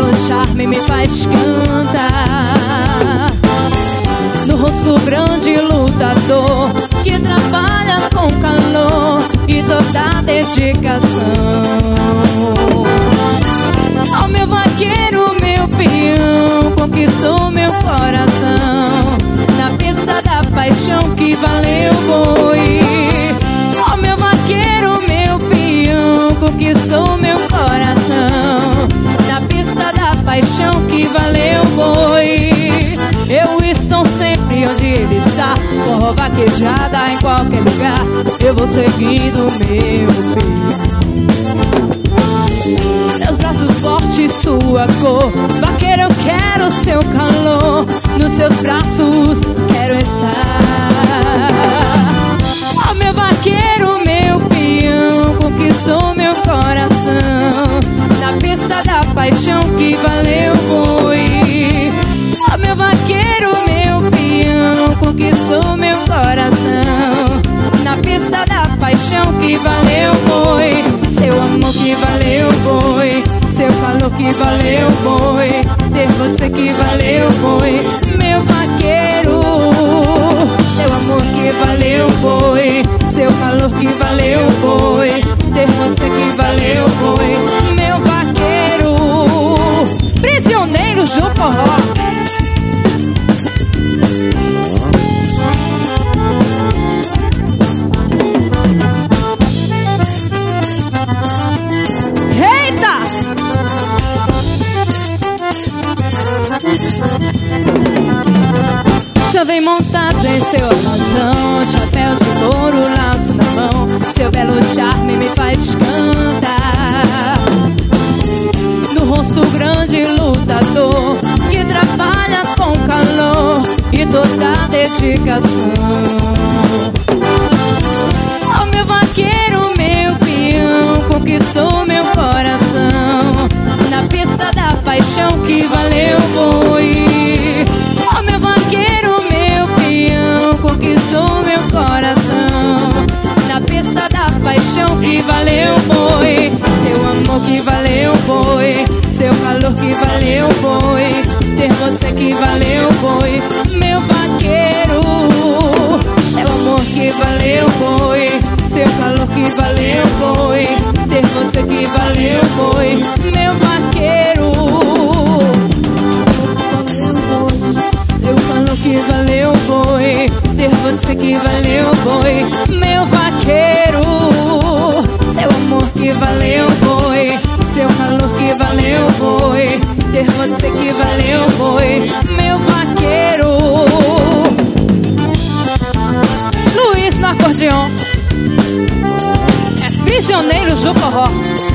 belo charme me faz cantar. No rosto grande lutador, que trabalha com calor e toda dedicação. Ó meu vaqueiro, meu peão, conquistou meu coração na pista da paixão que valeu o boi. Ó meu vaqueiro, meu peão, conquistou meu coração na pista da paixão que valeu o boi. Eu estou sempre onde ele está, forró vaquejada em qualquer lugar, eu vou seguindo meu peão. Seus braços fortes, sua cor, vaqueiro, eu quero seu calor, nos seus braços quero estar. Ó meu vaqueiro, meu peão, conquistou meu coração na pista da paixão que valeu o boi. Ó meu vaqueiro, meu peão, conquistou meu coração na pista da paixão que valeu o boi. Seu amor que valeu o boi, seu calor que valeu o boi, ter você que valeu o boi. Meu vaqueiro, seu amor que valeu o boi, seu calor que valeu o boi, ter você que valeu o boi. Meu vaqueiro, prisioneiros do forró. Já vem montado em seu alazão, chapéu de couro, laço na mão, seu belo charme me faz cantar. No rosto grande lutador, que trabalha com calor e toda dedicação. Ó meu vaqueiro, meu peão, conquistou meu coração na pista da paixão que valeu o boi. Ó meu vaqueiro, meu peão, conquistou meu coração na pista da paixão que valeu o boi. Seu amor que valeu o boi, seu calor que valeu o boi, ter você que valeu o boi. Meu vaqueiro, seu amor que valeu o boi, seu calor que valeu o boi, ter você que valeu o boi. Meu vaqueiro, seu calor que valeu o boi, ter você que valeu o boi. Meu vaqueiro, seu amor que valeu o boi, seu calor que valeu o boi, ter você que valeu o boi. Meu vaqueiro, Luiz no acordeon, é prisioneiros do forró.